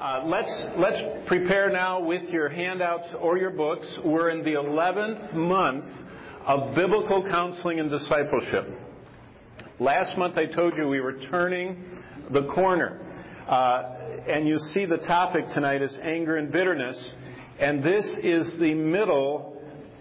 Let's prepare now with your handouts or your books. We're in the 11th month of biblical counseling and discipleship. Last month I told you we were turning the corner. And you see the topic tonight is anger and bitterness. And this is the middle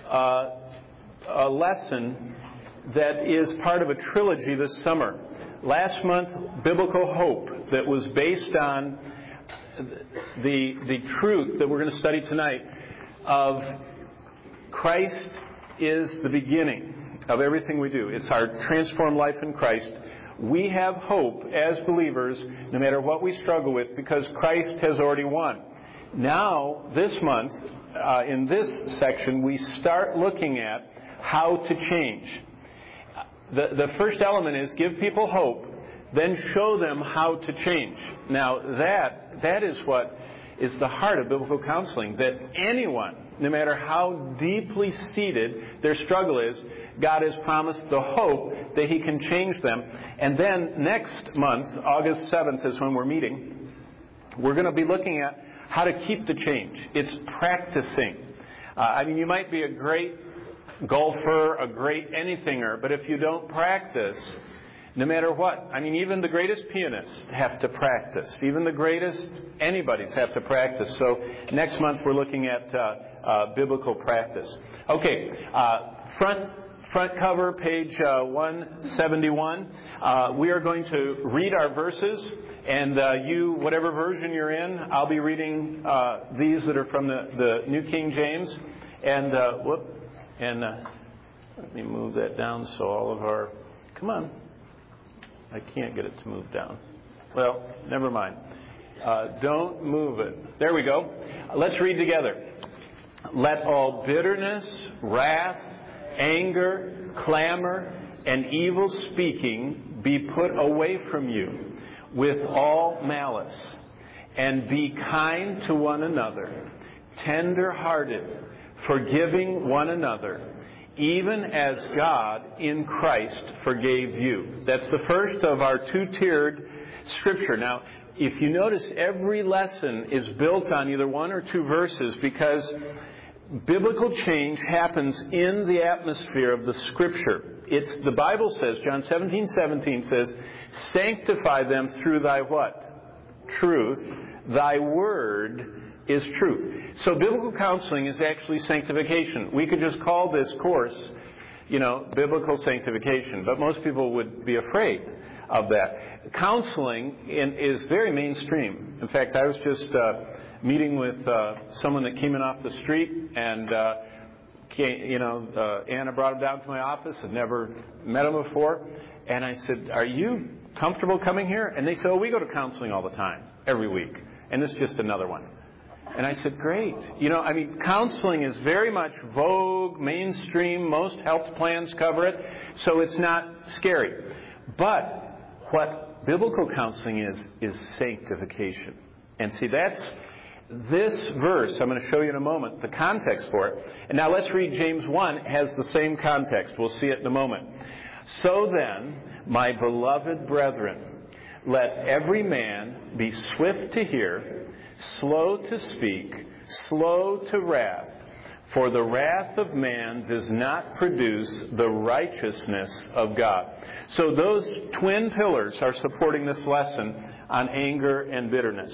lesson that is part of a trilogy this summer. Last month, Biblical Hope, that was based on the truth that we're going to study tonight of Christ is the beginning of everything we do. It's our transformed life in Christ. We have hope as believers no matter what we struggle with because Christ has already won. Now, this month, in this section, we start looking at how to change. The first element is give people hope, then show them how to change. Now, that is what is the heart of biblical counseling, that anyone, no matter how deeply seated their struggle is, God has promised the hope that He can change them. And then next month, August 7th is when we're meeting, we're going to be looking at how to keep the change. It's practicing. You might be a great golfer, a great anythinger, but if you don't practice, no matter what, even the greatest pianists have to practice. Even the greatest anybody's have to practice. So next month we're looking at biblical practice. Okay, front cover, page 171. We are going to read our verses, and you, whatever version you're in, I'll be reading these that are from the New King James. And let me move that down so all of our... Come on. I can't get it to move down. Well, never mind. Don't move it. There we go. Let's read together. Let all bitterness, wrath, anger, clamor, and evil speaking be put away from you with all malice. And be kind to one another, tender-hearted, forgiving one another, even as God in Christ forgave you. That's the first of our two-tiered scripture. Now, if you notice, every lesson is built on either one or two verses because biblical change happens in the atmosphere of the scripture. The Bible says, John 17:17 says, sanctify them through thy what? Truth. Thy word is truth. So biblical counseling is actually sanctification. We could just call this course, biblical sanctification, but most people would be afraid of that. Counseling is very mainstream. In fact, I was just meeting with someone that came in off the street, and Anna brought him down to my office. I'd never met him before, and I said, "Are you comfortable coming here?" And they said, "Oh, we go to counseling all the time, every week, and this is just another one." And I said, great. Counseling is very much vogue, mainstream. Most health plans cover it. So it's not scary. But what biblical counseling is sanctification. And see, that's this verse. I'm going to show you in a moment the context for it. And now let's read James 1. It has the same context. We'll see it in a moment. So then, my beloved brethren, let every man be swift to hear, slow to speak, slow to wrath, for the wrath of man does not produce the righteousness of God. So those twin pillars are supporting this lesson on anger and bitterness.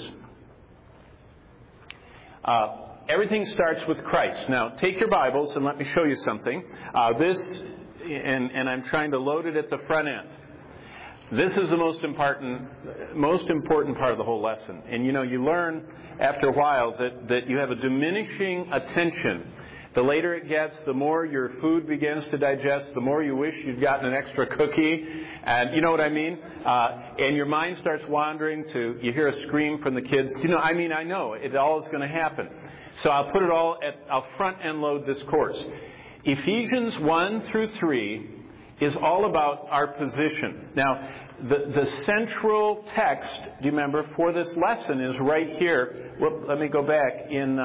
Everything starts with Christ. Now, take your Bibles and let me show you something. And I'm trying to load it at the front end. This is the most important part of the whole lesson. And you learn after a while that you have a diminishing attention. The later it gets, the more your food begins to digest, the more you wish you'd gotten an extra cookie. And you know what I mean? And your mind starts wandering you hear a scream from the kids. I know. It all is going to happen. So I'll put it all I'll front end load this course. Ephesians 1-3 is all about our position. Now, the central text, do you remember, for this lesson is right here. Let me go back in...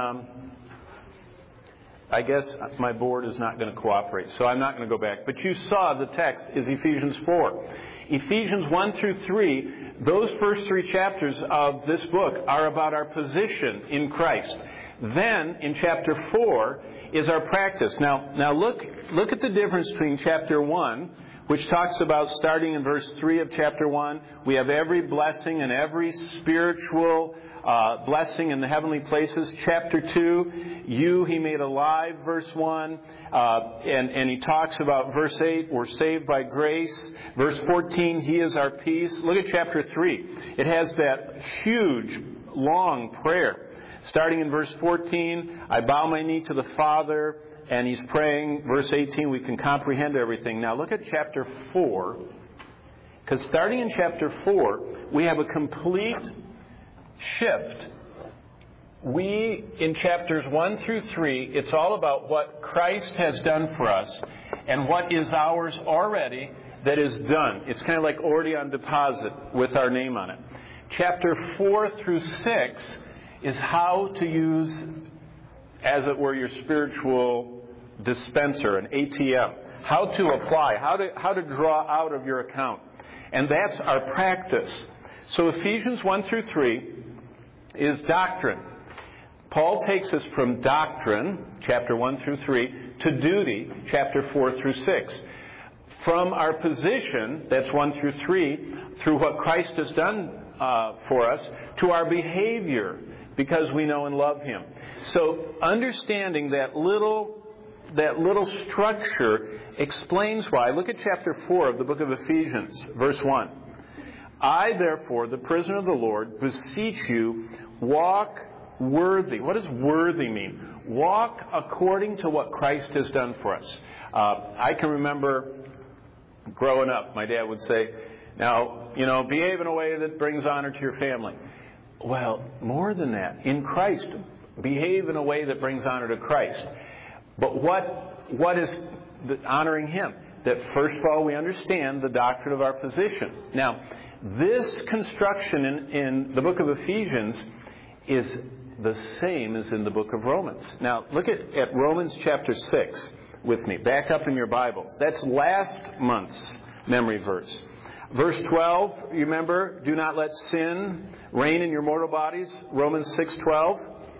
I guess my board is not going to cooperate, so I'm not going to go back. But you saw the text is Ephesians 4. Ephesians 1 through 3, those first 3 chapters of this book are about our position in Christ. Then, in chapter 4, is our practice. Now look at the difference between chapter 1, which talks about, starting in verse 3 of chapter 1, we have every blessing and every spiritual blessing in the heavenly places. Chapter 2, you He made alive, verse 1. And he talks about verse 8, we're saved by grace. Verse 14, He is our peace. Look at chapter 3. It has that huge, long prayer. Starting in verse 14, I bow my knee to the Father, and he's praying. Verse 18, we can comprehend everything. Now look at chapter 4, because starting in chapter 4, we have a complete shift. In chapters 1 through 3, it's all about what Christ has done for us and what is ours already that is done. It's kind of like already on deposit with our name on it. Chapter 4 through 6 is how to use, as it were, your spiritual dispenser, an ATM. How to apply, how to draw out of your account. And that's our practice. So Ephesians 1 through 3 is doctrine. Paul takes us from doctrine, chapter 1 through 3, to duty, chapter 4 through 6. From our position, that's 1 through 3, through what Christ has done for us, to our behavior, because we know and love Him. So understanding that little structure explains why. Look at chapter 4 of the book of Ephesians, verse 1. I, therefore, the prisoner of the Lord, beseech you, walk worthy. What does worthy mean? Walk according to what Christ has done for us. I can remember growing up, my dad would say, now, behave in a way that brings honor to your family. Well, more than that. In Christ, behave in a way that brings honor to Christ. But what is honoring Him? That first of all, we understand the doctrine of our position. Now, this construction in the book of Ephesians is the same as in the book of Romans. Now, look at Romans chapter 6 with me. Back up in your Bibles. That's last month's memory verse. Verse 12, you remember, do not let sin reign in your mortal bodies. Romans 6:12.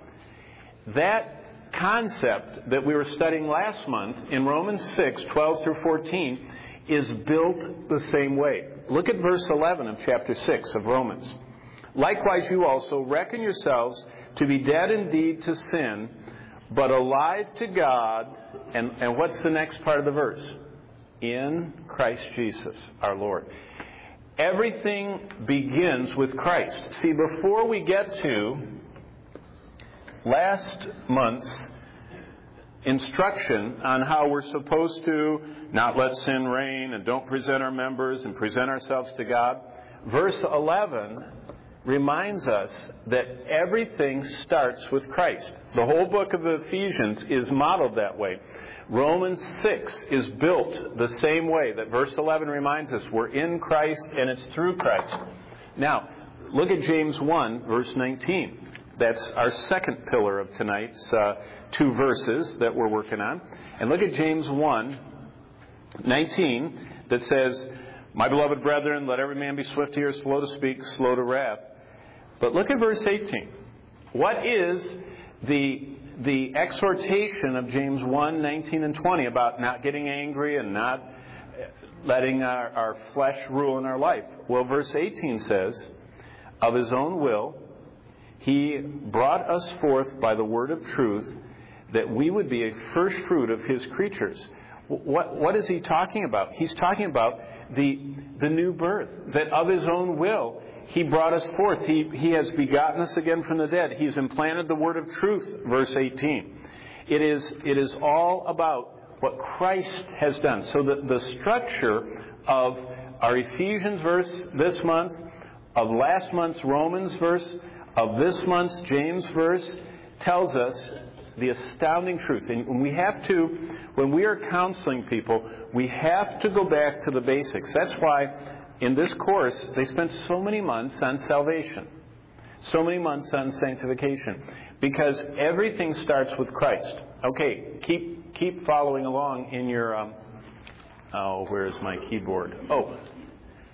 That concept that we were studying last month in Romans 6:12 through 14 is built the same way. Look at verse 11 of chapter 6 of Romans. Likewise, you also reckon yourselves to be dead indeed to sin, but alive to God. And what's the next part of the verse? In Christ Jesus, our Lord. Everything begins with Christ. See, before we get to last month's instruction on how we're supposed to not let sin reign and don't present our members and present ourselves to God, verse 11 reminds us that everything starts with Christ. The whole book of Ephesians is modeled that way. Romans 6 is built the same way that verse 11 reminds us we're in Christ and it's through Christ. Now, look at James 1, verse 19. That's our second pillar of tonight's 2 verses that we're working on. And look at James 1, 19, that says, my beloved brethren, let every man be swift to hear, slow to speak, slow to wrath. But look at verse 18. What is the exhortation of James 1, 19 and 20 about not getting angry and not letting our flesh rule in our life? Well, verse 18 says, of His own will, He brought us forth by the word of truth, that we would be a first fruit of His creatures. What is He talking about? He's talking about the new birth, that of His own will, He brought us forth. He has begotten us again from the dead. He's implanted the word of truth, verse 18. It is all about what Christ has done. So the structure of our Ephesians verse this month, of last month's Romans verse, of this month's James verse, tells us the astounding truth. And when we are counseling people, we have to go back to the basics. That's why in this course, they spent so many months on salvation, so many months on sanctification, because everything starts with Christ. Okay, keep following along in your, where's my keyboard?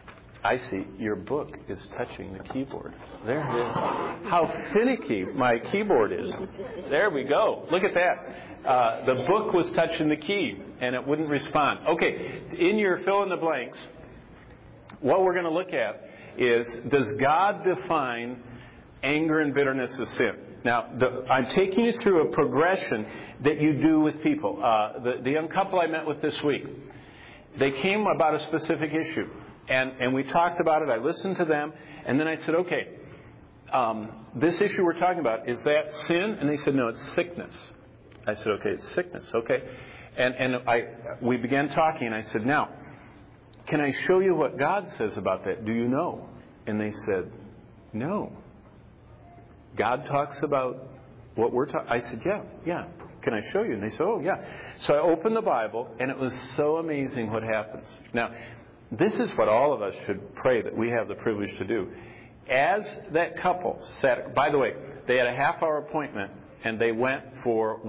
I see your book is touching the keyboard. There it is. How finicky my keyboard is. There we go. Look at that. The book was touching the key, and it wouldn't respond. Okay, in your fill in the blanks, what we're going to look at is, does God define anger and bitterness as sin? Now, I'm taking you through a progression that you do with people. The young couple I met with this week, they came about a specific issue. And we talked about it. I listened to them. And then I said, okay, this issue we're talking about, is that sin? And they said, no, it's sickness. I said, okay, it's sickness. Okay. And we began talking. And I said, now, can I show you what God says about that? Do you know? And they said, no. God talks about what we're talking. I said, yeah. Can I show you? And they said, oh, yeah. So I opened the Bible, and it was so amazing what happens. Now, this is what all of us should pray that we have the privilege to do. As that couple sat, by the way, they had a half-hour appointment, and they went for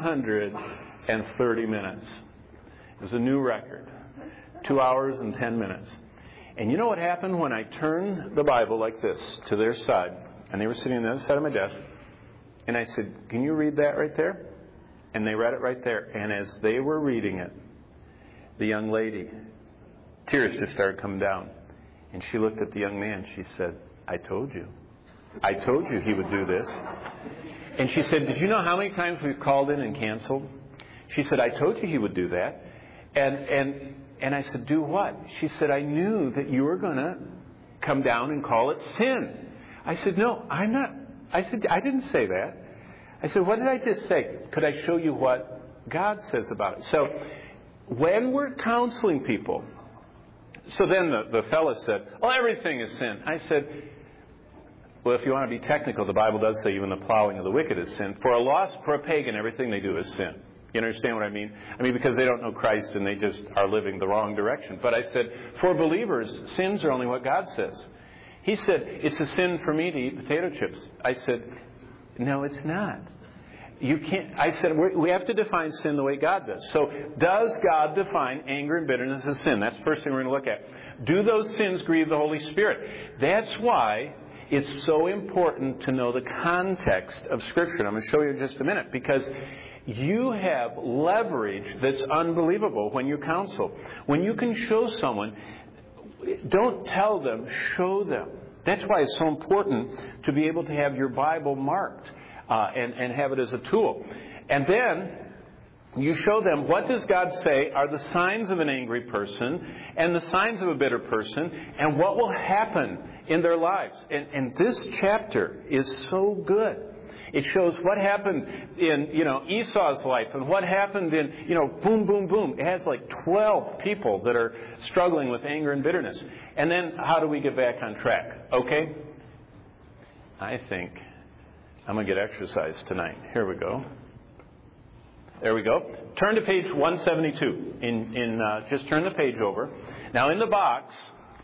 130 minutes. It was a new record. 2 hours and 10 minutes. And you know what happened when I turned the Bible like this to their side, and they were sitting on the other side of my desk, and I said, can you read that right there? And they read it right there. And as they were reading it, the young lady, tears just started coming down. And she looked at the young man. She said, I told you. I told you he would do this. And she said, did you know how many times we've called in and canceled? She said, I told you he would do that. And I said, do what? She said, I knew that you were going to come down and call it sin. I said, no, I'm not. I said, I didn't say that. I said, what did I just say? Could I show you what God says about it? So when we're counseling people, so then the fellow said, well, everything is sin. I said, well, if you want to be technical, the Bible does say even the plowing of the wicked is sin. For a pagan, everything they do is sin. You understand what I mean? I mean, because they don't know Christ and they just are living the wrong direction. But I said, for believers, sins are only what God says. He said, it's a sin for me to eat potato chips. I said, no, it's not. You can't. I said, we have to define sin the way God does. So does God define anger and bitterness as sin? That's the first thing we're going to look at. Do those sins grieve the Holy Spirit? That's why it's so important to know the context of Scripture. I'm going to show you in just a minute, because you have leverage that's unbelievable when you counsel. When you can show someone, don't tell them, show them. That's why it's so important to be able to have your Bible marked and have it as a tool. And then you show them, what does God say are the signs of an angry person and the signs of a bitter person, and what will happen in their lives. And this chapter is so good. It shows what happened in, Esau's life and what happened in, boom, boom, boom. It has like 12 people that are struggling with anger and bitterness. And then how do we get back on track? Okay? I think I'm going to get exercise tonight. Here we go. There we go. Turn to page 172. Just turn the page over. Now in the box,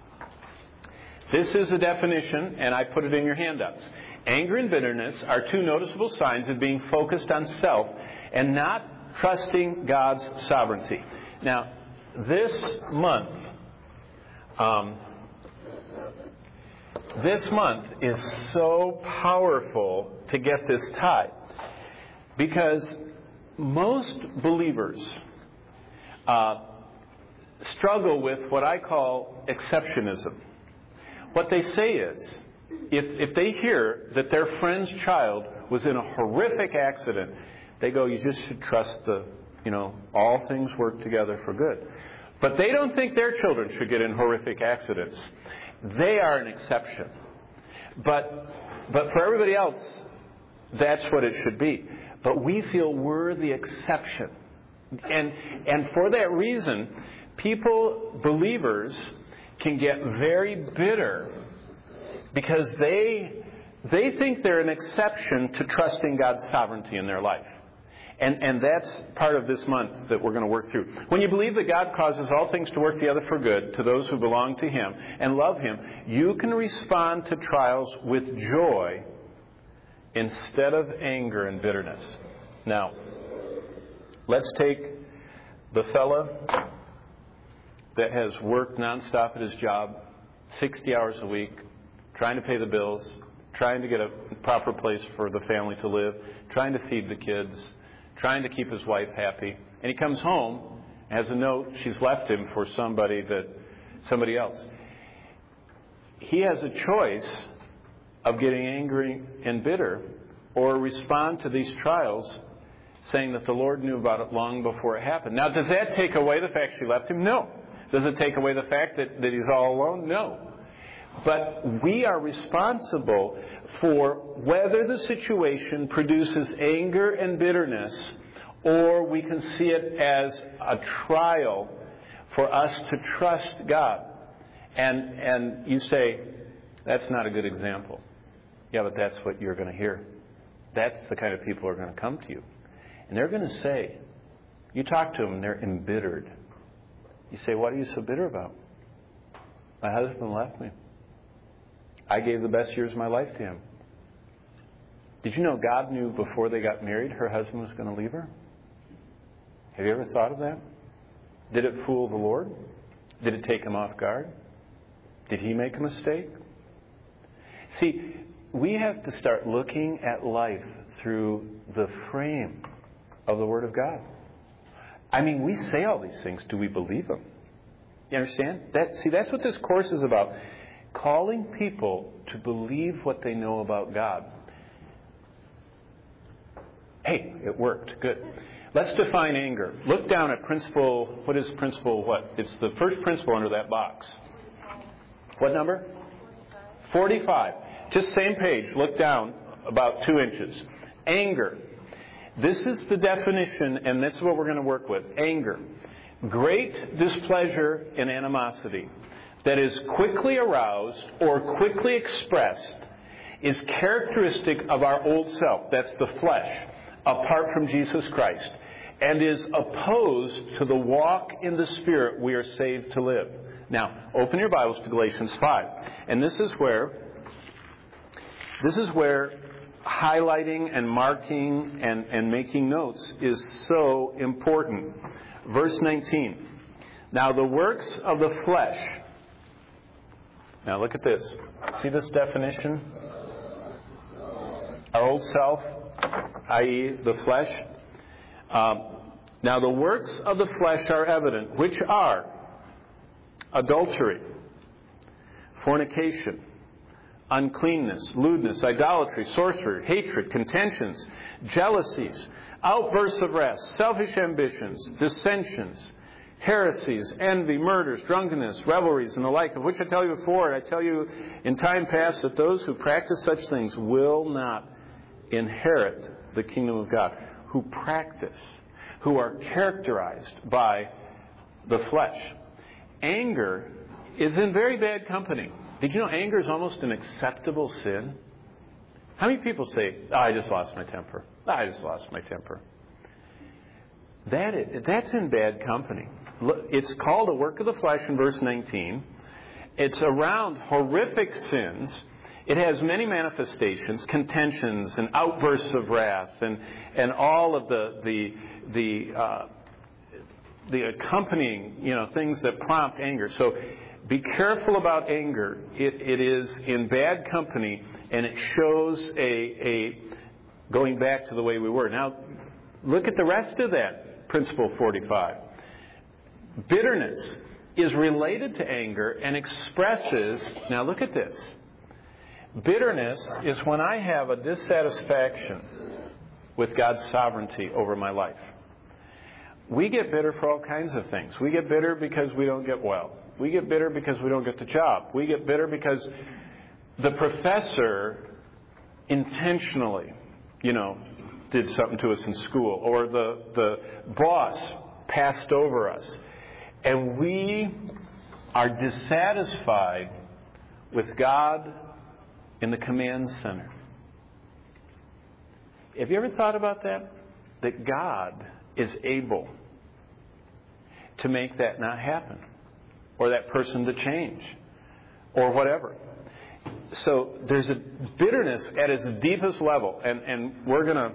this is a definition, and I put it in your handouts. Anger and bitterness are two noticeable signs of being focused on self and not trusting God's sovereignty. Now, this month is so powerful to get this tied, because most believers struggle with what I call exceptionism. What they say is, if they hear that their friend's child was in a horrific accident, they go, you just should trust all things work together for good. But they don't think their children should get in horrific accidents. They are an exception. But for everybody else, that's what it should be. But we feel we're the exception. And for that reason, believers can get very bitter because they think they're an exception to trusting God's sovereignty in their life. And that's part of this month that we're going to work through. When you believe that God causes all things to work together for good to those who belong to Him and love Him, you can respond to trials with joy instead of anger and bitterness. Now, let's take the fella that has worked nonstop at his job 60 hours a week, trying to pay the bills, trying to get a proper place for the family to live, trying to feed the kids, trying to keep his wife happy. And he comes home, has a note she's left him for somebody else. He has a choice of getting angry and bitter or respond to these trials saying that the Lord knew about it long before it happened. Now, does that take away the fact she left him? No. Does it take away the fact that he's all alone? No. But we are responsible for whether the situation produces anger and bitterness, or we can see it as a trial for us to trust God. And you say, that's not a good example. Yeah, but that's what you're going to hear. That's the kind of people who are going to come to you. And they're going to say, you talk to them and they're embittered. You say, what are you so bitter about? My husband left me. I gave the best years of my life to him. Did you know God knew before they got married her husband was going to leave her? Have you ever thought of that? Did it fool the Lord? Did it take him off guard? Did he make a mistake? See, we have to start looking at life through the frame of the Word of God. I mean, we say all these things. Do we believe them? You understand? That's what this course is about. Calling people to believe what they know about God. Hey, it worked. Good. Let's define anger. Look down at principle. What is principle what? It's the first principle under that box. What number? 45. Just same page. Look down about 2 inches. Anger. This is the definition, and this is what we're going to work with. Anger. Great displeasure and animosity that is quickly aroused or quickly expressed is characteristic of our old self. That's the flesh, apart from Jesus Christ, and is opposed to the walk in the Spirit we are saved to live. Now, open your Bibles to Galatians 5. And this is where highlighting and marking and making notes is so important. Verse 19. Now the works of the flesh. Now look at this. See this definition? Our old self, i.e. the flesh. Now the works of the flesh are evident, which are adultery, fornication, uncleanness, lewdness, idolatry, sorcery, hatred, contentions, jealousies, outbursts of wrath, selfish ambitions, dissensions, heresies, envy, murders, drunkenness, revelries, and the like, of which I tell you before, and I tell you in time past, that those who practice such things will not inherit the kingdom of God. Who practice, who are characterized by the flesh. Anger is in very bad company. Did you know anger is almost an acceptable sin? How many people say, I just lost my temper. I just lost my temper. That's in bad company. It's called a work of the flesh in verse 19. It's around horrific sins. It has many manifestations, contentions and outbursts of wrath and all of the accompanying, things that prompt anger. So be careful about anger. It is in bad company, and it shows a going back to the way we were. Now, look at the rest of that principle 45. Bitterness is related to anger and expresses, now look at this. Bitterness is when I have a dissatisfaction with God's sovereignty over my life. We get bitter for all kinds of things. We get bitter because we don't get well. We get bitter because we don't get the job. We get bitter because the professor intentionally, did something to us in school, or the boss passed over us. And we are dissatisfied with God in the command center. Have you ever thought about that? That God is able to make that not happen, or that person to change, or whatever. So there's a bitterness at its deepest level, and we're gonna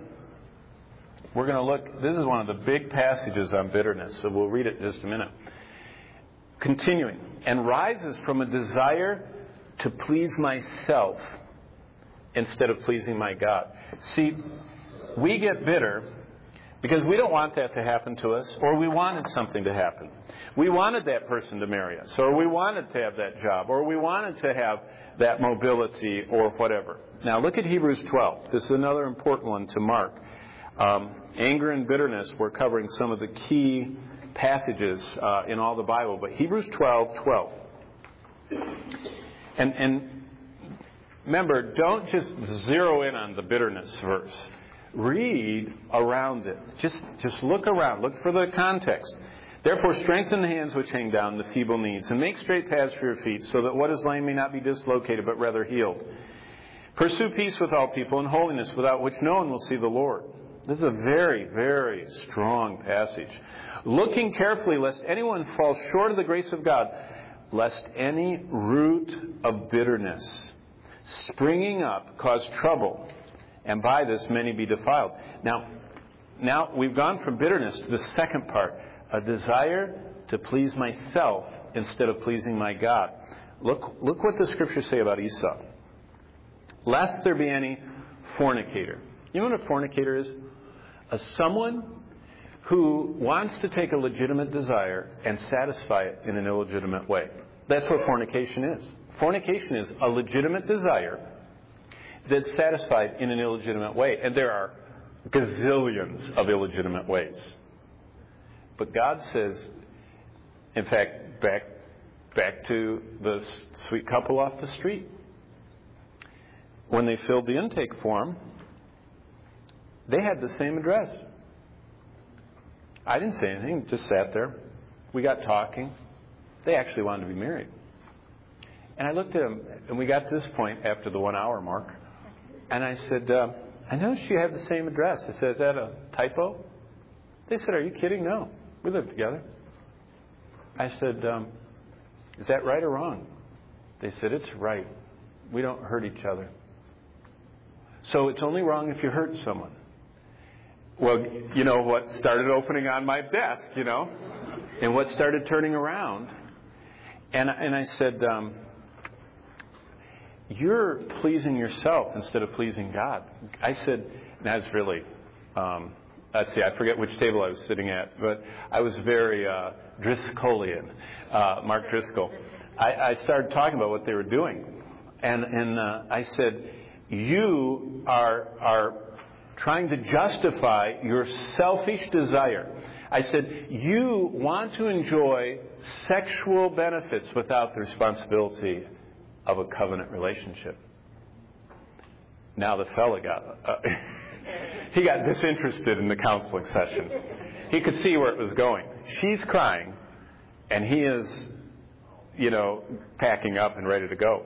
look. This is one of the big passages on bitterness, so we'll read it in just a minute. Continuing. And rises from a desire to please myself instead of pleasing my God. See, we get bitter because we don't want that to happen to us, or we wanted something to happen. We wanted that person to marry us, or we wanted to have that job, or we wanted to have that mobility, or whatever. Now look at Hebrews 12. This is another important one to mark. Anger and bitterness, we're covering some of the key passages in all the Bible, but Hebrews 12:12. And remember, don't just zero in on the bitterness verse. Read around it. Just look around. Look for the context. Therefore, strengthen the hands which hang down, the feeble knees, and make straight paths for your feet, so that what is lame may not be dislocated, but rather healed. Pursue peace with all people and holiness, without which no one will see the Lord. This is a very, very strong passage. Looking carefully, lest anyone fall short of the grace of God, lest any root of bitterness springing up cause trouble, and by this many be defiled. Now we've gone from bitterness to the second part, a desire to please myself instead of pleasing my God. Look what the scriptures say about Esau. Lest there be any fornicator. You know what a fornicator is? Someone who wants to take a legitimate desire and satisfy it in an illegitimate way. That's what fornication is. Fornication is a legitimate desire that's satisfied in an illegitimate way. And there are gazillions of illegitimate ways. But God says, in fact, back to the sweet couple off the street. When they filled the intake form, they had the same address. I didn't say anything, just sat there. We got talking. They actually wanted to be married. And I looked at them, and we got to this point after the 1 hour mark. And I said, I noticed you have the same address. I said, is that a typo? They said, are you kidding? No, we live together. I said, is that right or wrong? They said, it's right. We don't hurt each other. So it's only wrong if you hurt someone. Well, you know what started opening on my desk, and what started turning around. And I said, you're pleasing yourself instead of pleasing God. I said, that's really, let's see, I forget which table I was sitting at, but I was very Driscollian, Mark Driscoll. I started talking about what they were doing. And I said, you are trying to justify your selfish desire. I said, you want to enjoy sexual benefits without the responsibility of a covenant relationship. Now the fella he got disinterested in the counseling session. He could see where it was going. She's crying, and he is, packing up and ready to go.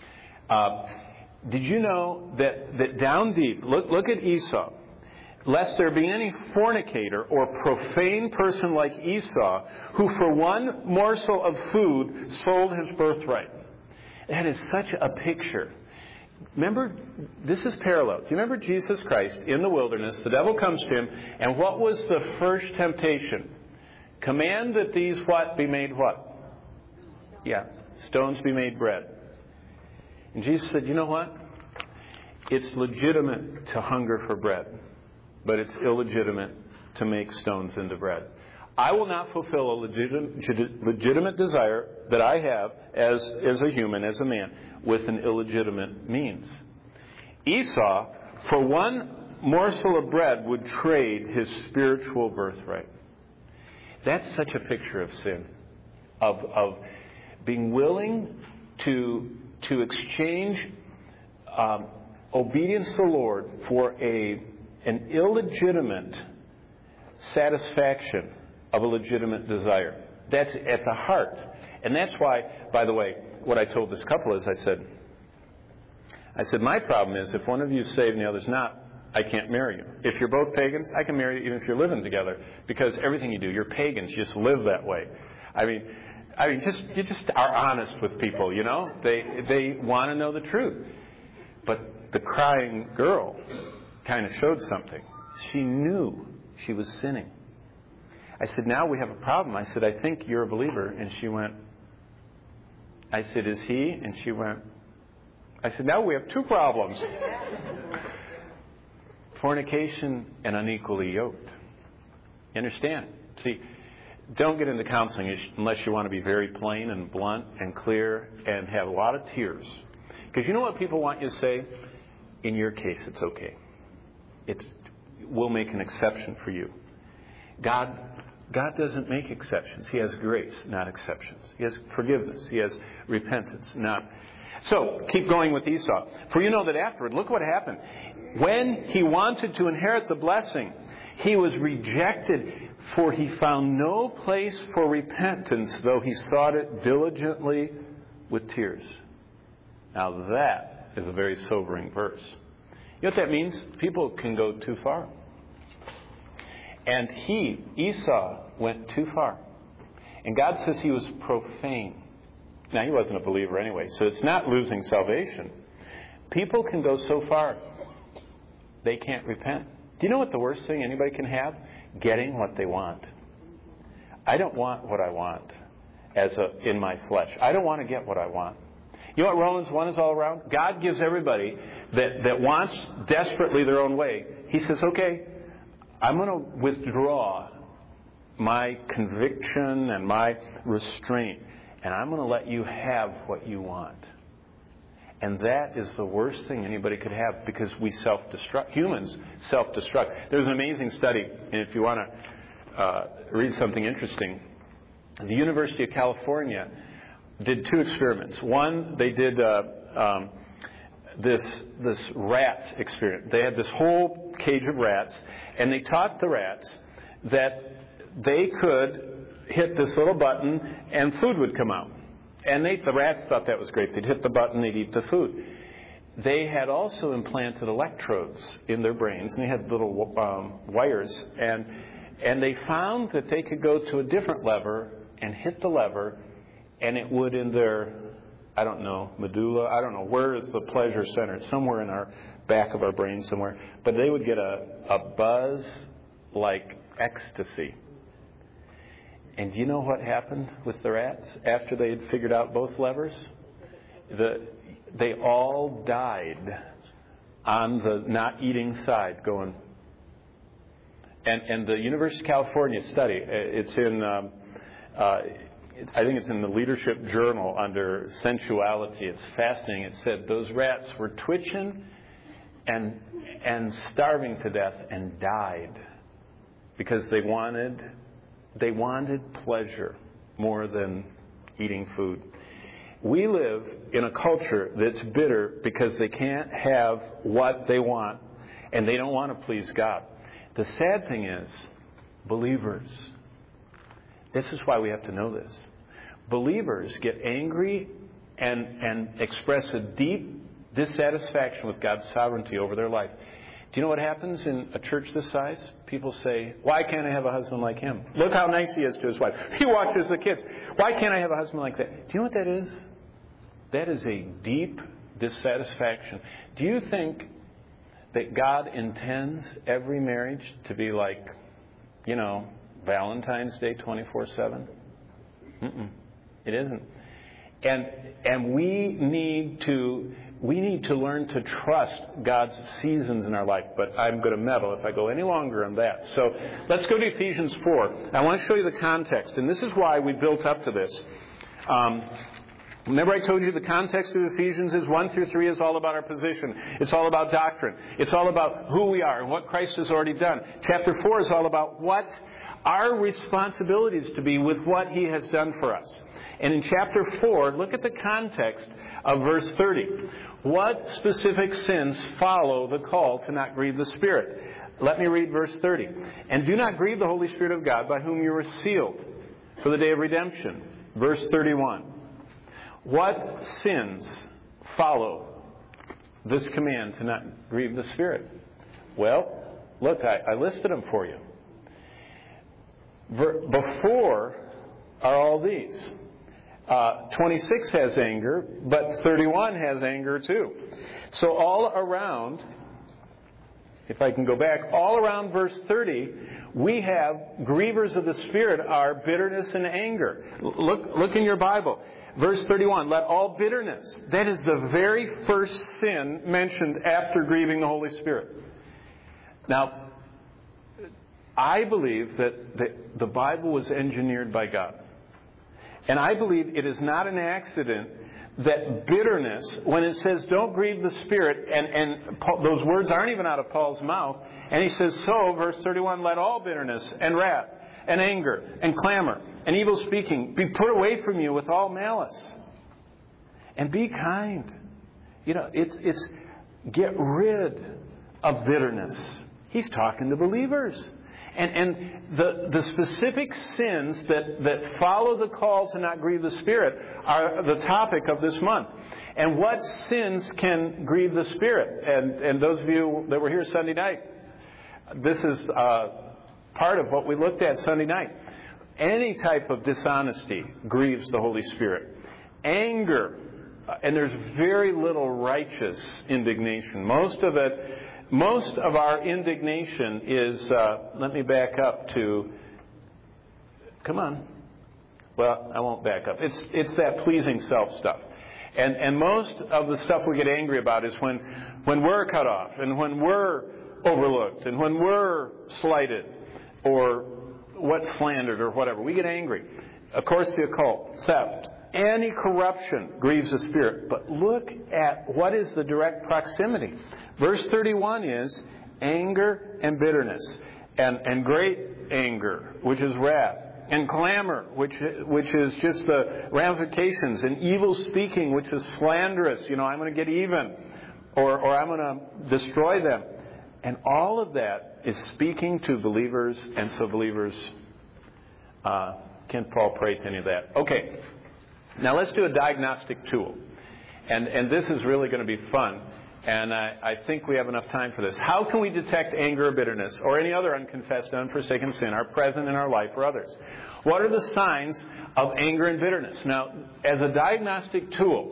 Did you know that down deep, look at Esau, lest there be any fornicator or profane person like Esau, who for one morsel of food sold his birthright. That is such a picture. Remember, this is parallel. Do you remember Jesus Christ in the wilderness? The devil comes to him, and what was the first temptation? Command that these what be made what? Yeah, stones be made bread. And Jesus said, you know what? It's legitimate to hunger for bread, but it's illegitimate to make stones into bread. I will not fulfill a legitimate desire that I have as a human, as a man, with an illegitimate means. Esau, for one morsel of bread, would trade his spiritual birthright. That's such a picture of sin, of being willing to exchange obedience to the Lord for an illegitimate satisfaction of a legitimate desire. That's at the heart. And that's why, by the way, what I told this couple is I said, my problem is if one of you is saved and the other's not, I can't marry you. If you're both pagans, I can marry you even if you're living together, because everything you do, you're pagans, you just live that way. I mean, you just are honest with people, They want to know the truth. But the crying girl kind of showed something. She knew she was sinning. I said, now we have a problem. I said, I think you're a believer. And she went, I said, is he? And she went, I said, now we have two problems. Fornication and unequally yoked. You understand? See, don't get into counseling unless you want to be very plain and blunt and clear and have a lot of tears. Because you know what people want you to say? In your case, it's okay. We'll make an exception for you. God doesn't make exceptions. He has grace, not exceptions. He has forgiveness. He has repentance, not... So, keep going with Esau. For you know that afterward, look what happened. When he wanted to inherit the blessing, he was rejected, for he found no place for repentance, though he sought it diligently with tears. Now that is a very sobering verse. You know what that means? People can go too far. And Esau, went too far. And God says he was profane. Now, he wasn't a believer anyway, so it's not losing salvation. People can go so far, they can't repent. Do you know what the worst thing anybody can have? Getting what they want. I don't want what I want in my flesh. I don't want to get what I want. You know what Romans 1 is all around? God gives everybody that wants desperately their own way. He says, okay, I'm going to withdraw my conviction and my restraint, and I'm going to let you have what you want. And that is the worst thing anybody could have, because we self-destruct. Humans self-destruct. There's an amazing study, and if you want to read something interesting, the University of California did two experiments. One, they did this rat experiment. They had this whole cage of rats, and they taught the rats that they could hit this little button and food would come out. And the rats thought that was great. They'd hit the button, they'd eat the food. They had also implanted electrodes in their brains, and they had little wires, and they found that they could go to a different lever and hit the lever, and it would in their, I don't know, medulla, I don't know, where is the pleasure center? It's somewhere in our back of our brain somewhere. But they would get a buzz like ecstasy. And do you know what happened with the rats after they had figured out both levers? They all died on the not eating side going. And the University of California study, it's in, I think it's in the Leadership Journal under sensuality. It's fascinating. It said those rats were twitching and starving to death and died because they wanted pleasure more than eating food. We live in a culture that's bitter because they can't have what they want, and they don't want to please God. The sad thing is, believers, this is why we have to know this. Believers get angry and express a deep dissatisfaction with God's sovereignty over their life. Do you know what happens in a church this size? People say, why can't I have a husband like him? Look how nice he is to his wife. He watches the kids. Why can't I have a husband like that? Do you know what that is? That is a deep dissatisfaction. Do you think that God intends every marriage to be like, Valentine's Day 24/7? It isn't. And we need to learn to trust God's seasons in our life. But I'm going to meddle if I go any longer on that. So let's go to Ephesians 4. I want to show you the context. And this is why we built up to this. Remember I told you the context of Ephesians is 1 through 3 is all about our position. It's all about doctrine. It's all about who we are and what Christ has already done. Chapter 4 is all about what our responsibility is to be with what He has done for us. And in chapter 4, look at the context of verse 30. What specific sins follow the call to not grieve the Spirit? Let me read verse 30. And do not grieve the Holy Spirit of God, by whom you were sealed for the day of redemption. Verse 31. What sins follow this command to not grieve the Spirit? Well, look, I listed them for you. Before are all these. 26 has anger, but 31 has anger too. So all around, if I can go back, all around verse 30, we have grievers of the Spirit are bitterness and anger. Look in your Bible. Verse 31, let all bitterness. That is the very first sin mentioned after grieving the Holy Spirit. Now, I believe that the Bible was engineered by God. And I believe it is not an accident that bitterness, when it says don't grieve the Spirit, and those words aren't even out of Paul's mouth, and he says, so, verse 31, let all bitterness and wrath and anger and clamor and evil speaking be put away from you with all malice. And be kind. You know, it's get rid of bitterness. He's talking to believers. And the specific sins that follow the call to not grieve the Spirit are the topic of this month. And what sins can grieve the Spirit? And those of you that were here Sunday night, this is part of what we looked at Sunday night. Any type of dishonesty grieves the Holy Spirit. Anger, and there's very little righteous indignation. Most of our indignation is, let me back up to, come on. Well, I won't back up. It's that pleasing self stuff. And most of the stuff we get angry about is when we're cut off, and when we're overlooked, and when we're slighted, or what's slandered, or whatever. We get angry. Of course, the occult, theft, any corruption grieves the Spirit. But look at what is the direct proximity. Verse 31 is anger and bitterness, and great anger, which is wrath, and clamor, which is just the ramifications, and evil speaking, which is slanderous. You know, I'm going to get even, or I'm going to destroy them. And all of that is speaking to believers, and so believers can't fall prey to any of that. Okay, now let's do a diagnostic tool. And this is really going to be fun. And I think we have enough time for this. How can we detect anger or bitterness or any other unconfessed, unforsaken sin are present in our life or others? What are the signs of anger and bitterness? Now, as a diagnostic tool,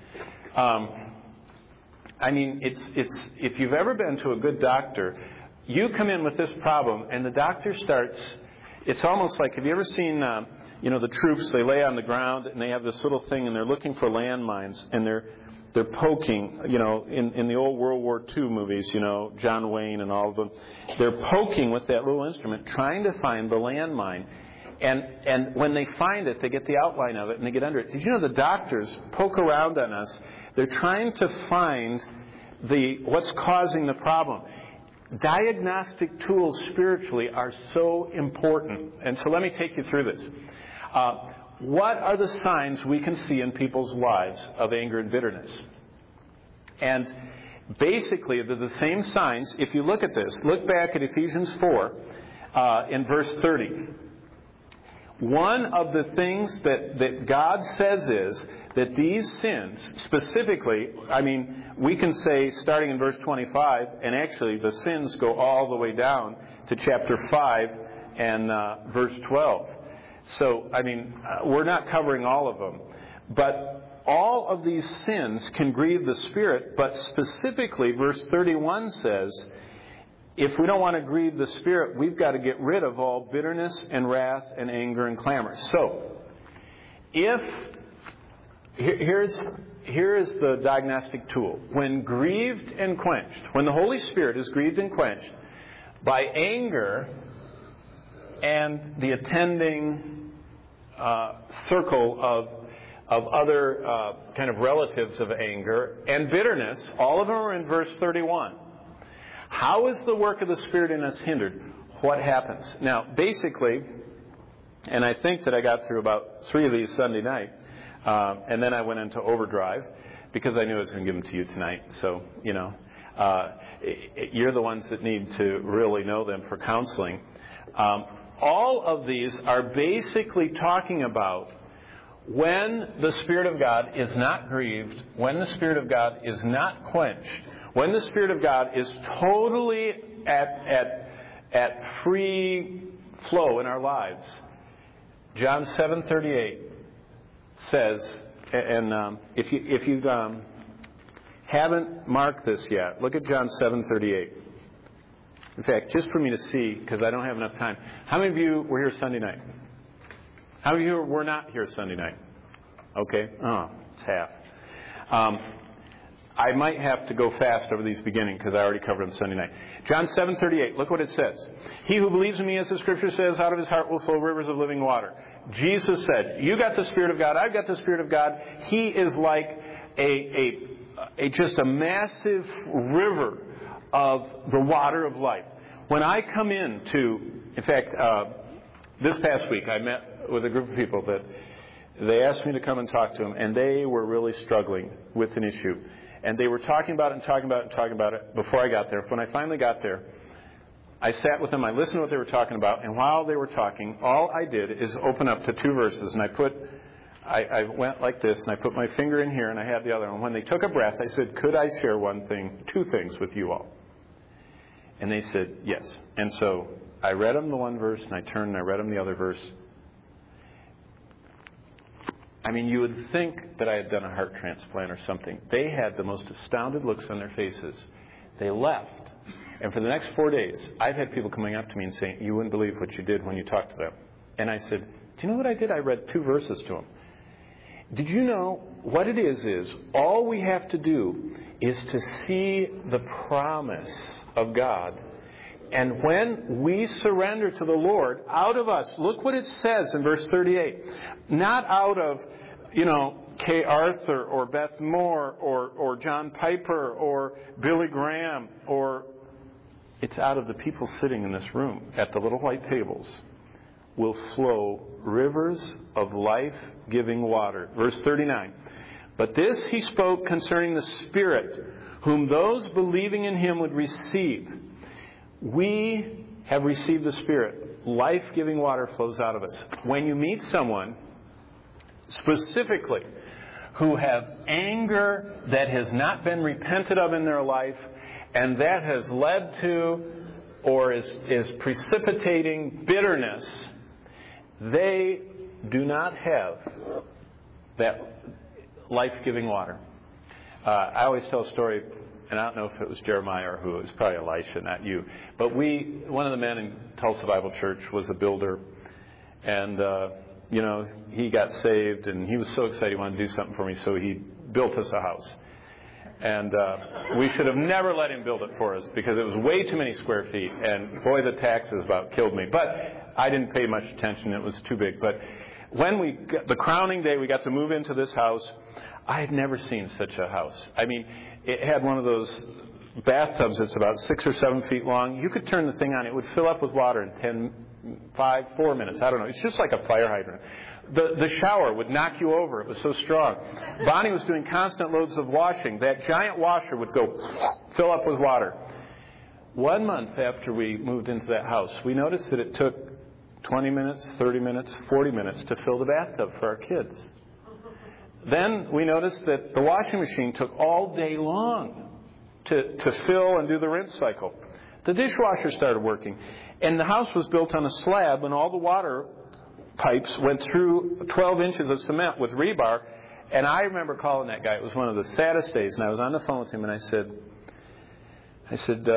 I mean, it's if you've ever been to a good doctor, you come in with this problem, and the doctor starts. It's almost like, have you ever seen, the troops? They lay on the ground, and they have this little thing, and they're looking for landmines, and they're poking. In the old World War II movies, John Wayne and all of them, they're poking with that little instrument, trying to find the landmine. And when they find it, they get the outline of it, and they get under it. Did you know the doctors poke around on us? They're trying to find what's causing the problem. Diagnostic tools spiritually are so important. And so let me take you through this. What are the signs we can see in people's lives of anger and bitterness? And basically, they're the same signs. If you look at this, look back at Ephesians 4 in verse 30. One of the things that God says is that these sins, specifically, I mean, we can say starting in verse 25, and actually the sins go all the way down to chapter 5 and verse 12. So, I mean, we're not covering all of them. But all of these sins can grieve the Spirit, but specifically verse 31 says, if we don't want to grieve the Spirit, we've got to get rid of all bitterness and wrath and anger and clamor. So, here's the diagnostic tool. When grieved and quenched, when the Holy Spirit is grieved and quenched by anger and the attending circle of other kind of relatives of anger and bitterness, all of them are in verse 31. How is the work of the Spirit in us hindered? What happens? Now, basically, and I think that I got through about 3 of these Sunday night, and then I went into overdrive because I knew I was going to give them to you tonight. So, you're the ones that need to really know them for counseling. All of these are basically talking about when the Spirit of God is not grieved, when the Spirit of God is not quenched, when the Spirit of God is totally at free flow in our lives. John 7:38 says, and if you haven't marked this yet, look at John 7:38. In fact, just for me to see, because I don't have enough time, how many of you were here Sunday night? How many of you were not here Sunday night? Okay. Oh, it's half. I might have to go fast over these beginning because I already covered them Sunday night. John 7:38. Look what it says. He who believes in me, as the Scripture says, out of his heart will flow rivers of living water. Jesus said, "You got the Spirit of God. I've got the Spirit of God." He is like just a massive river of the water of life. When I come in fact, this past week I met with a group of people that they asked me to come and talk to them, and they were really struggling with an issue. And they were talking about it before I got there. When I finally got there, I sat with them, I listened to what they were talking about, and while they were talking, all I did is open up to 2 verses, and I went like this, and I put my finger in here, and I had the other. And when they took a breath, I said, "Could I share 2 things with you all?" And they said, "Yes." And so I read them the 1 verse, and I turned and I read them the other verse. I mean, you would think that I had done a heart transplant or something. They had the most astounded looks on their faces. They left. And for the next 4 days, I've had people coming up to me and saying, "You wouldn't believe what you did when you talked to them." And I said, "Do you know what I did? I read 2 verses to them." Did you know what it is all we have to do is to see the promise of God. And when we surrender to the Lord, out of us, look what it says in verse 38. Not out of, Kay Arthur or Beth Moore or John Piper or Billy Graham, it's out of the people sitting in this room at the little white tables will flow rivers of life-giving water. Verse 39. But this he spoke concerning the Spirit, whom those believing in him would receive. We have received the Spirit. Life-giving water flows out of us. When you meet someone, specifically, who have anger that has not been repented of in their life, and that has led to or is precipitating bitterness, they do not have that life-giving water. I always tell a story, and I don't know if it was Jeremiah or who, it was probably Elisha, not you. But one of the men in Tulsa Bible Church was a builder, and he got saved, and he was so excited he wanted to do something for me, so he built us a house. And we should have never let him build it for us because it was way too many square feet, and boy, the taxes about killed me. But I didn't pay much attention; it was too big. But when the crowning day, we got to move into this house. I had never seen such a house. I mean, it had one of those bathtubs that's about 6 or 7 feet long. You could turn the thing on; it would fill up with water in 4 minutes. I don't know. It's just like a fire hydrant. The shower would knock you over. It was so strong. Bonnie was doing constant loads of washing. That giant washer would go fill up with water. 1 month after we moved into that house, we noticed that it took 20 minutes, 30 minutes, 40 minutes to fill the bathtub for our kids. Then we noticed that the washing machine took all day long to fill and do the rinse cycle. The dishwasher started working. And the house was built on a slab, and all the water pipes went through 12 inches of cement with rebar. And I remember calling that guy. It was one of the saddest days. And I was on the phone with him, and I said,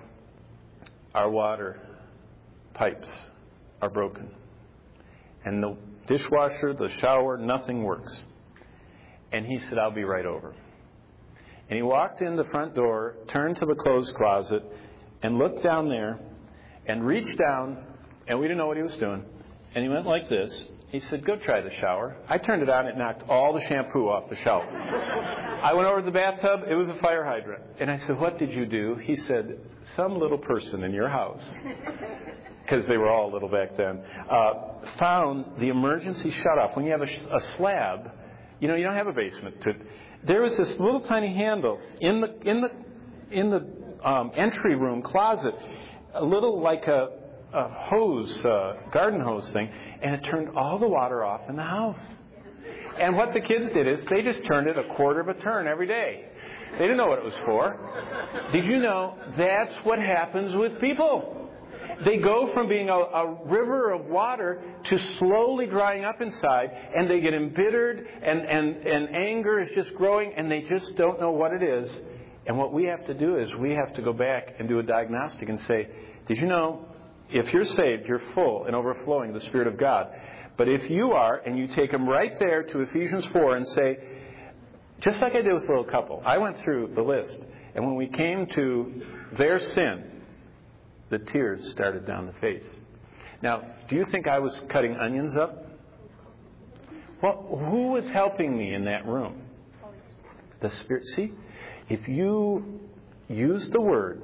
our water pipes are broken. And the dishwasher, the shower, nothing works. And he said, "I'll be right over." And he walked in the front door, turned to the clothes closet, and looked down there, and reached down, and we didn't know what he was doing. And he went like this. He said, "Go try the shower." I turned it on. It knocked all the shampoo off the shelf. I went over to the bathtub. It was a fire hydrant. And I said, "What did you do?" He said, "Some little person in your house," because they were all little back then, found the emergency shutoff. When you have a slab, you don't have a basement. There was this little tiny handle in the entry room closet, a little like a hose, garden hose thing, and it turned all the water off in the house. And what the kids did is they just turned it a quarter of a turn every day. They didn't know what it was for. Did you know that's what happens with people? They go from being a river of water to slowly drying up inside, and they get embittered, and anger is just growing, and they just don't know what it is. And what we have to do is we have to go back and do a diagnostic and say, did you know, if you're saved, you're full and overflowing the Spirit of God. But if you are, and you take them right there to Ephesians 4 and say, just like I did with the little couple, I went through the list. And when we came to their sin, the tears started down the face. Now, do you think I was cutting onions up? Well, who was helping me in that room? The Spirit. See, if you use the Word,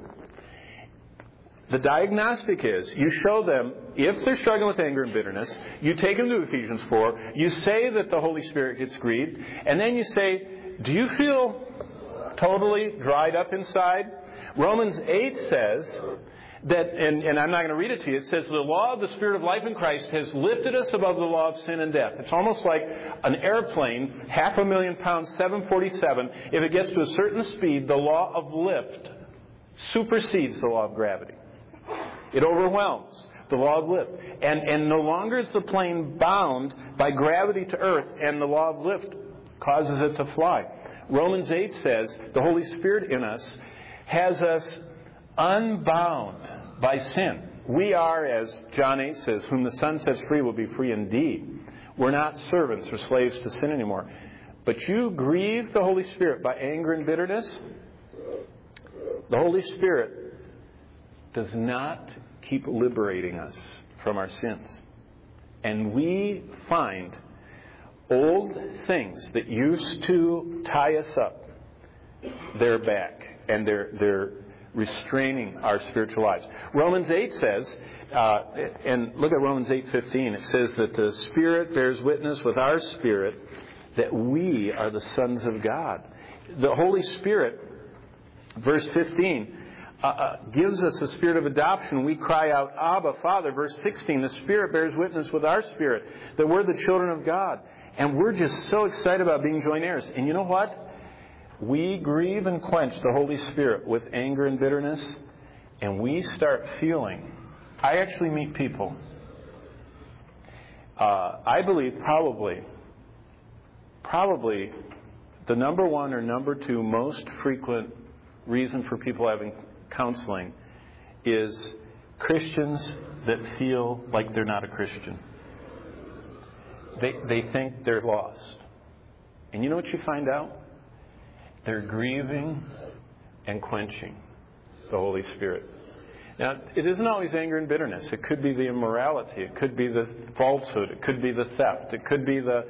the diagnostic is you show them if they're struggling with anger and bitterness, you take them to Ephesians 4, you say that the Holy Spirit gets grieved, and then you say, do you feel totally dried up inside? Romans 8 says that, and I'm not going to read it to you, it says the law of the Spirit of life in Christ has lifted us above the law of sin and death. It's almost like an airplane, 500,000 pounds, 747. If it gets to a certain speed, the law of lift supersedes the law of gravity. It overwhelms the law of lift. And no longer is the plane bound by gravity to earth, and the law of lift causes it to fly. Romans 8 says the Holy Spirit in us has us unbound by sin. We are, as John 8 says, whom the Son sets free will be free indeed. We're not servants or slaves to sin anymore. But you grieve the Holy Spirit by anger and bitterness. The Holy Spirit does not keep liberating us from our sins. And we find old things that used to tie us up, they're back, and they're restraining our spiritual lives. Romans 8 says, and look at Romans 8:15, it says that the Spirit bears witness with our spirit that we are the sons of God. The Holy Spirit, verse 15, gives us a spirit of adoption. We cry out, Abba, Father. Verse 16, the Spirit bears witness with our spirit that we're the children of God. And we're just so excited about being joint heirs. And you know what? We grieve and quench the Holy Spirit with anger and bitterness, and we start feeling. I actually meet people. I believe probably the number one or number two most frequent reason for people having counseling is Christians that feel like they're not a Christian. They think they're lost. And you know what you find out? They're grieving and quenching the Holy Spirit. Now, it isn't always anger and bitterness. It could be the immorality. It could be the falsehood. It could be the theft. It could be the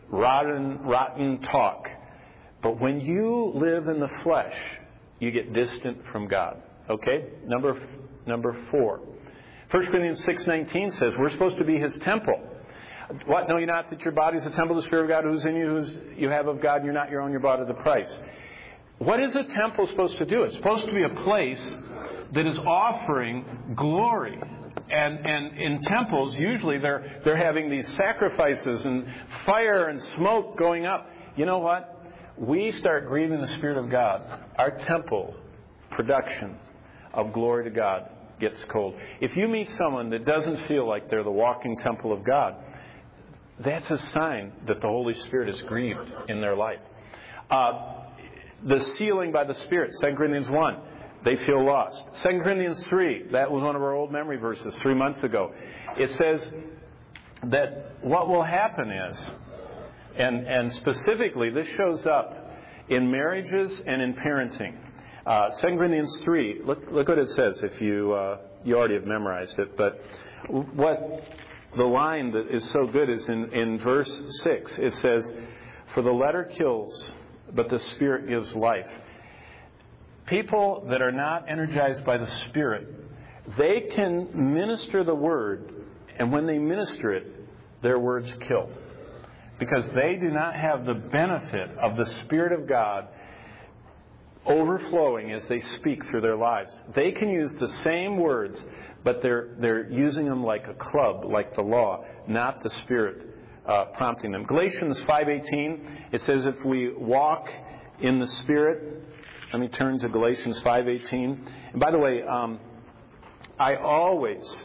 rotten talk. But when you live in the flesh, you get distant from God. Okay? Number 4. 1 Corinthians 6:19 says we're supposed to be His temple. What? Know you not that your body is a temple of the Spirit of God who's in you, who's you have of God, and you're not your own, you're bought at the price. What is a temple supposed to do? It's supposed to be a place that is offering glory. And in temples, usually they're having these sacrifices and fire and smoke going up. You know what? We start grieving the Spirit of God. Our temple production of glory to God gets cold. If you meet someone that doesn't feel like they're the walking temple of God, that's a sign that the Holy Spirit is grieved in their life. The sealing by the Spirit, 2 Corinthians 1, they feel lost. 2 Corinthians 3, that was one of our old memory verses 3 months ago. It says that what will happen is, and specifically this shows up in marriages and in parenting. 2 Corinthians 3, look what it says if you already have memorized it, but what the line that is so good is in verse 6. It says, for the letter kills, but the Spirit gives life. People that are not energized by the Spirit, they can minister the Word, and when they minister it, their words kill. Because they do not have the benefit of the Spirit of God overflowing as they speak through their lives. They can use the same words, but they're using them like a club, like the law, not the Spirit prompting them. Galatians 5:18, it says if we walk in the Spirit. Let me turn to Galatians 5:18. And by the way, I always,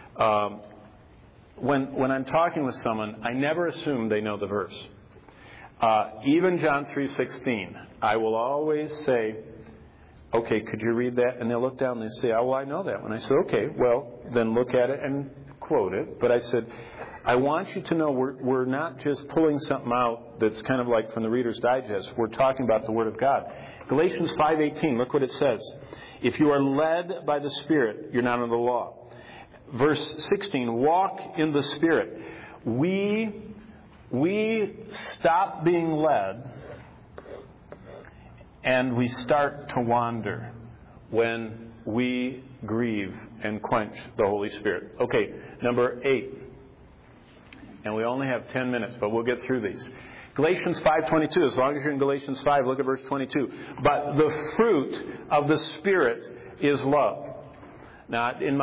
when I'm talking with someone, I never assume they know the verse. Even John 3:16, I will always say, okay, could you read that? And they'll look down and they say, oh, well, I know that one. I said, okay, well, then look at it and quote it. But I said, I want you to know we're not just pulling something out that's kind of like from the Reader's Digest. We're talking about the Word of God. Galatians 5:18, look what it says. If you are led by the Spirit, you're not under the law. Verse 16, walk in the Spirit. We stop being led and we start to wander when we grieve and quench the Holy Spirit. Okay, number 8. And we only have 10 minutes, but we'll get through these. Galatians 5:22. As long as you're in Galatians 5, look at verse 22. But the fruit of the Spirit is love. Now, in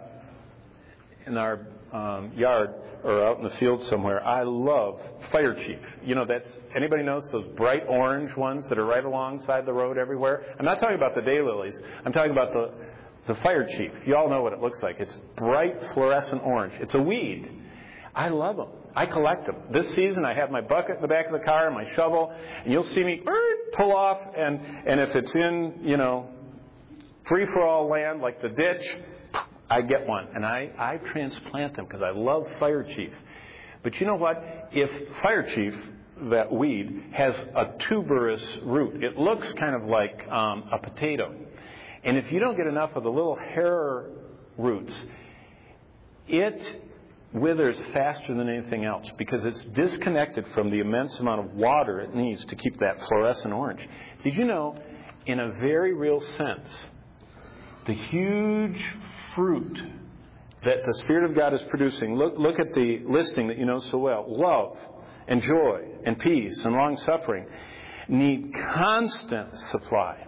our yard or out in the field somewhere, I love Fire Chief. You know, anybody knows those bright orange ones that are right alongside the road everywhere? I'm not talking about the daylilies. I'm talking about the Fire Chief. You all know what it looks like. It's bright fluorescent orange. It's a weed. I love them. I collect them. This season I have my bucket in the back of the car and my shovel, and you'll see me pull off, and if it's in, free-for-all land like the ditch, I get one. And I transplant them because I love Fire Chief. But you know what? If Fire Chief, that weed, has a tuberous root, it looks kind of like a potato. And if you don't get enough of the little hair roots, it withers faster than anything else because it's disconnected from the immense amount of water it needs to keep that fluorescent orange. Did you know, in a very real sense, the huge fruit that the Spirit of God is producing, look at the listing that you know so well, love and joy and peace and long-suffering, need constant supply.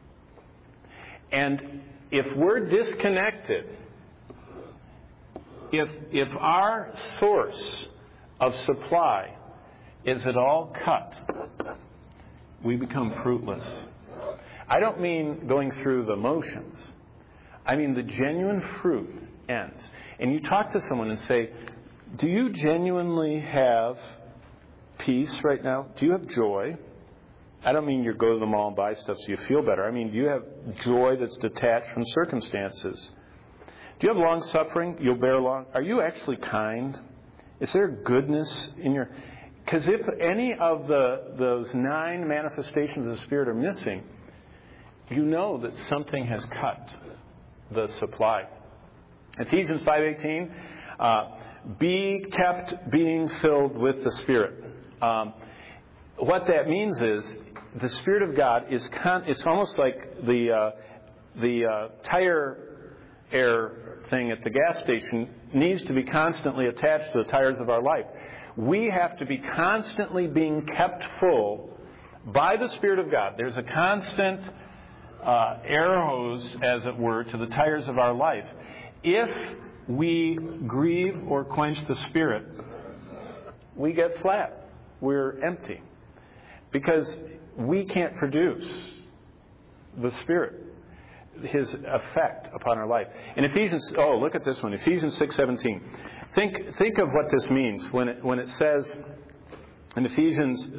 And if we're disconnected, if our source of supply is at all cut, we become fruitless. I don't mean going through the motions. I mean the genuine fruit ends. And you talk to someone and say, do you genuinely have peace right now? Do you have joy? I don't mean you go to the mall and buy stuff so you feel better. I mean, do you have joy that's detached from circumstances? Do you have long-suffering? You'll bear long. Are you actually kind? Is there goodness in your... Because if any of those 9 manifestations of the Spirit are missing, you know that something has cut the supply. Ephesians 5:18, be kept being filled with the Spirit. What that means is the Spirit of God is... it's almost like the tire air thing at the gas station needs to be constantly attached to the tires of our life. We have to be constantly being kept full by the Spirit of God. There's a constant air hose, as it were, to the tires of our life. If we grieve or quench the Spirit, we get flat. We're empty. Because we can't produce the Spirit, His effect upon our life. In Ephesians, look at this one, Ephesians 6:17. Think of what this means when it says in Ephesians.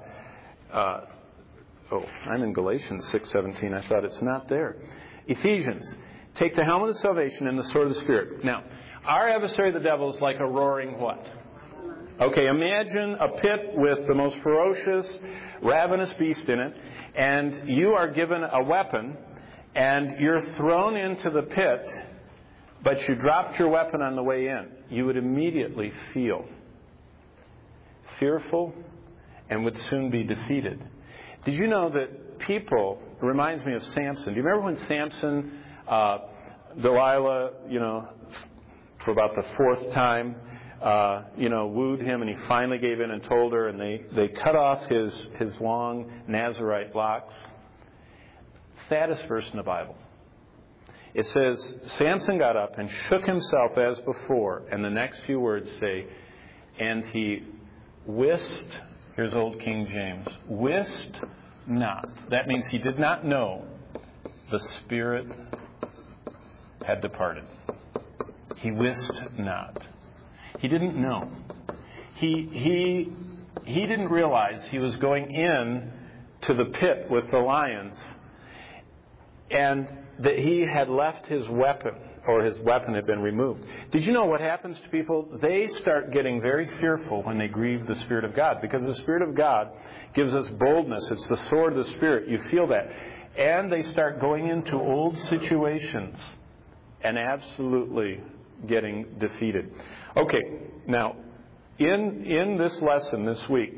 I'm in Galatians 6:17. I thought it's not there. Ephesians, take the helmet of salvation and the sword of the Spirit. Now, our adversary, the devil, is like a roaring what? Okay, imagine a pit with the most ferocious, ravenous beast in it, and you are given a weapon. And you're thrown into the pit, but you dropped your weapon on the way in. You would immediately feel fearful and would soon be defeated. Did you know that people, it reminds me of Samson. Do you remember when Samson, Delilah, for about the 4th time, wooed him, and he finally gave in and told her, and they cut off his long Nazarite locks? Saddest verse in the Bible. It says, Samson got up and shook himself as before, and the next few words say, and he wist, here's old King James, wist not. That means he did not know the Spirit had departed. He wist not. He didn't know. He didn't realize he was going in to the pit with the lions. and that he had left his weapon, or his weapon had been removed. Did you know what happens to people? They start getting very fearful when they grieve the Spirit of God, because the Spirit of God gives us boldness. It's the sword of the Spirit. You feel that. And they start going into old situations and absolutely getting defeated. Okay, now, in this lesson this week,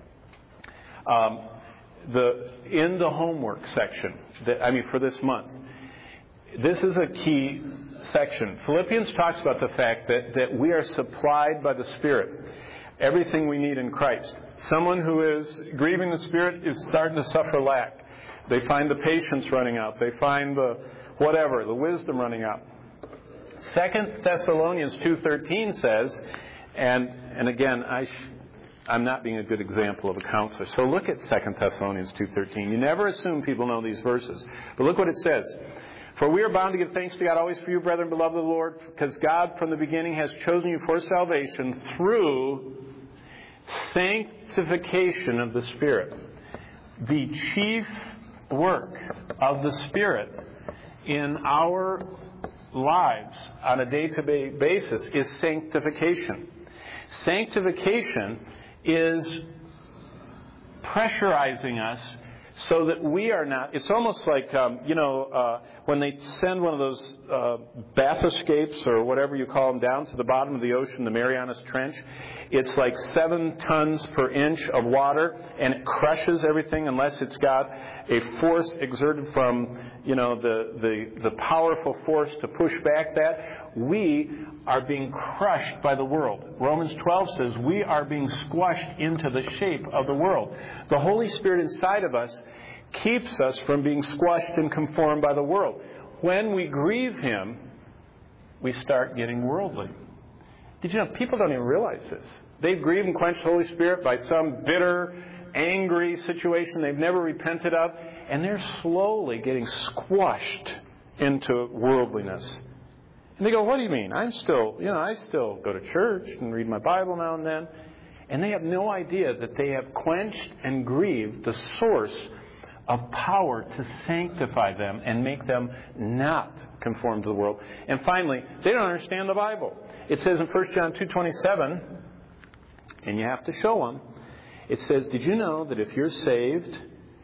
in the homework section, for this month, this is a key section. Philippians talks about the fact that we are supplied by the Spirit. Everything we need in Christ. Someone who is grieving the Spirit is starting to suffer lack. They find the patience running out. They find the wisdom running out. 2 Thessalonians 2:13 says, and again, I'm not being a good example of a counselor. So look at 2 Thessalonians 2:13. You never assume people know these verses. But look what it says. For we are bound to give thanks to God always for you, brethren, beloved of the Lord, because God from the beginning has chosen you for salvation through sanctification of the Spirit. The chief work of the Spirit in our lives on a day-to-day basis is sanctification. Sanctification is pressurizing us so that we are not... It's almost like, when they send one of those bath escapes or whatever you call them down to the bottom of the ocean, the Marianas Trench. It's like 7 tons per inch of water, and it crushes everything unless it's got a force exerted from, the powerful force to push back that. We are being crushed by the world. Romans 12 says we are being squashed into the shape of the world. The Holy Spirit inside of us keeps us from being squashed and conformed by the world. When we grieve Him, we start getting worldly. Did you know people don't even realize this? They've grieved and quenched the Holy Spirit by some bitter, angry situation they've never repented of, and they're slowly getting squashed into worldliness. And they go, what do you mean? I still go to church and read my Bible now and then. And they have no idea that they have quenched and grieved the source of power to sanctify them and make them not conform to the world. And finally, they don't understand the Bible. It says in 1 John 2:27, and you have to show them, it says, did you know that if you're saved,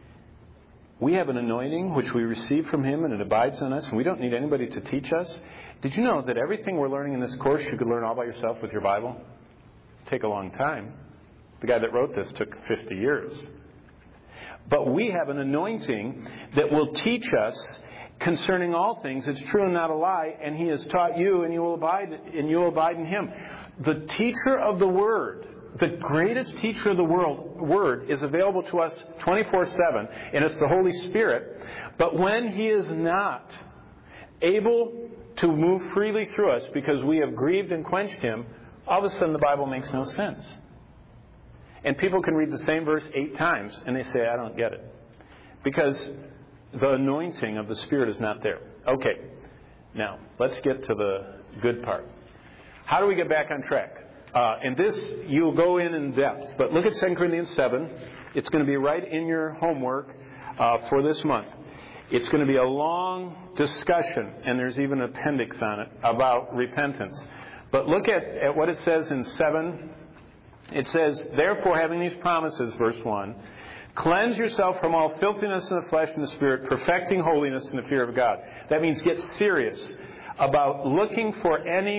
we have an anointing which we receive from Him and it abides in us, and we don't need anybody to teach us? Did you know that everything we're learning in this course you could learn all by yourself with your Bible? It'd take a long time. The guy that wrote this took 50 years. But we have an anointing that will teach us concerning all things. It's true and not a lie, and He has taught you, and you will abide in Him. The teacher of the Word, the greatest teacher of the Word, is available to us 24/7, and it's the Holy Spirit. But when He is not able to move freely through us because we have grieved and quenched Him, all of a sudden the Bible makes no sense. And people can read the same verse 8 times, and they say, I don't get it. Because the anointing of the Spirit is not there. Okay, now, let's get to the good part. How do we get back on track? And this, you'll go in depth. But look at 2 Corinthians 7. It's going to be right in your homework for this month. It's going to be a long discussion, and there's even an appendix on it, about repentance. But look at what it says in 7. It says, therefore, having these promises, verse 1, cleanse yourself from all filthiness in the flesh and the spirit, perfecting holiness in the fear of God. That means get serious about looking for,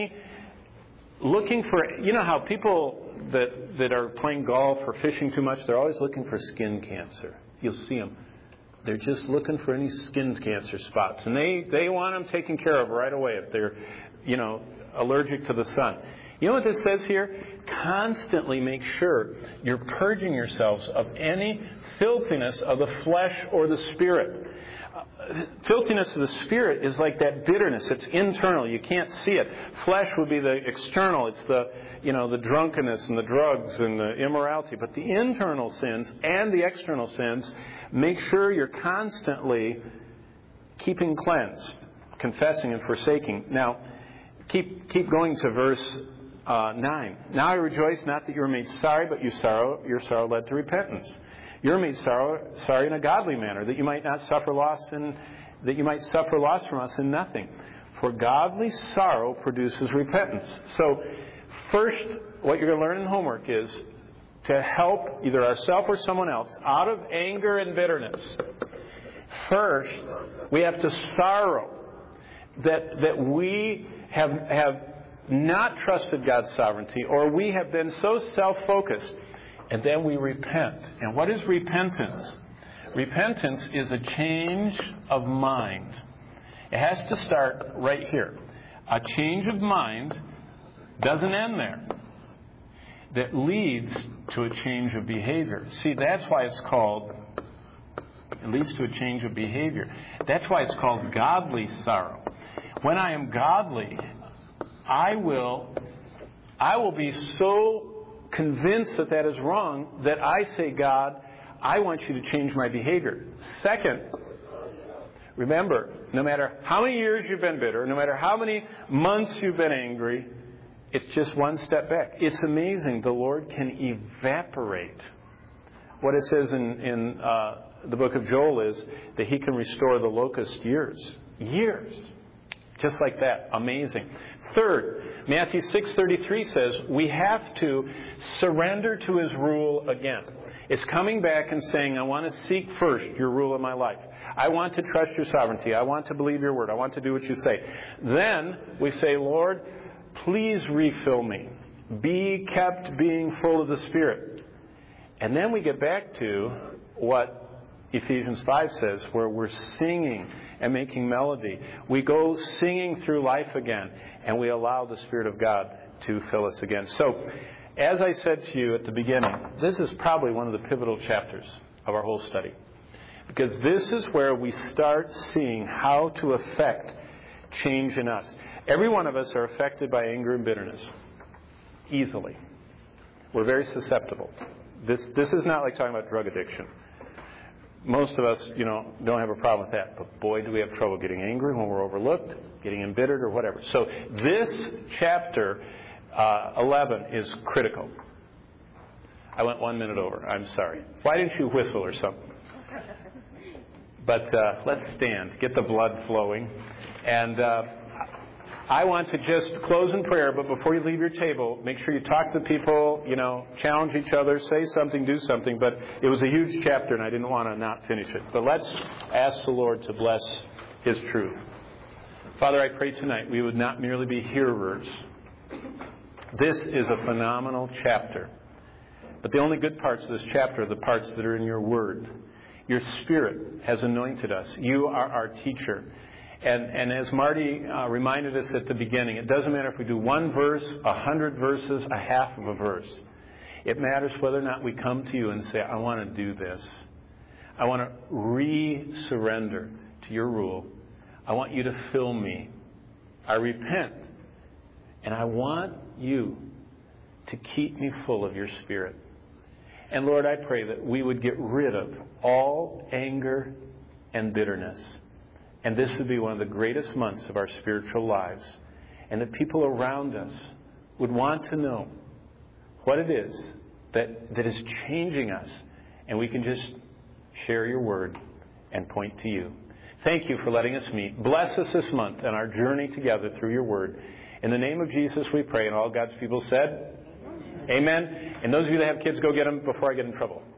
you know how people that are playing golf or fishing too much, they're always looking for skin cancer. You'll see them. They're just looking for any skin cancer spots. And they want them taken care of right away if they're, allergic to the sun. You know what this says here? Constantly make sure you're purging yourselves of any filthiness of the flesh or the spirit. Filthiness of the spirit is like that bitterness. It's internal. You can't see it. Flesh would be the external. It's the drunkenness and the drugs and the immorality. But the internal sins and the external sins, make sure you're constantly keeping cleansed, confessing and forsaking. Now, keep going to verse 9. Now I rejoice not that you were made sorry, but your sorrow led to repentance. You were made sorry in a godly manner, that you might not suffer loss in that you might suffer loss from us in nothing. For godly sorrow produces repentance. So, first, what you're going to learn in homework is to help either ourselves or someone else out of anger and bitterness. First, we have to sorrow that we have not trusted God's sovereignty, or we have been so self-focused, and then we repent. And what is repentance? Repentance is a change of mind. It has to start right here. A change of mind doesn't end there. That leads to a change of behavior. See, that's why it leads to a change of behavior. That's why it's called godly sorrow. When I am godly, I will be so convinced that is wrong that I say, God, I want you to change my behavior. Second, remember, no matter how many years you've been bitter, no matter how many months you've been angry, it's just one step back. It's amazing. The Lord can evaporate. What it says in the book of Joel is that He can restore the locust years. Years. Just like that. Amazing. Third, Matthew 6:33 says we have to surrender to His rule again. It's coming back and saying, I want to seek first your rule in my life. I want to trust your sovereignty. I want to believe your word. I want to do what you say. Then we say, Lord, please refill me. Be kept being full of the Spirit. And then we get back to what Ephesians 5 says, where we're singing and making melody. We go singing through life again, and we allow the Spirit of God to fill us again. So, as I said to you at the beginning, this is probably one of the pivotal chapters of our whole study. Because this is where we start seeing how to affect change in us. Every one of us are affected by anger and bitterness. Easily. We're very susceptible. This is not like talking about drug addiction. Most of us, don't have a problem with that. But boy, do we have trouble getting angry when we're overlooked, getting embittered or whatever. So this chapter 11 is critical. I went 1 minute over. I'm sorry. Why didn't you whistle or something? But let's stand. Get the blood flowing. And I want to just close in prayer, but before you leave your table, make sure you talk to people, challenge each other, say something, do something. But it was a huge chapter, and I didn't want to not finish it. But let's ask the Lord to bless His truth. Father, I pray tonight we would not merely be hearers. This is a phenomenal chapter. But the only good parts of this chapter are the parts that are in your word. Your Spirit has anointed us. You are our teacher. And as Marty reminded us at the beginning, it doesn't matter if we do one verse, 100 verses, a half of a verse. It matters whether or not we come to you and say, I want to do this. I want to re-surrender to your rule. I want you to fill me. I repent. And I want you to keep me full of your Spirit. And Lord, I pray that we would get rid of all anger and bitterness. And this would be one of the greatest months of our spiritual lives. And that people around us would want to know what it is that is changing us. And we can just share your word and point to you. Thank you for letting us meet. Bless us this month on our journey together through your word. In the name of Jesus we pray. And all God's people said, Amen. And those of you that have kids, go get them before I get in trouble.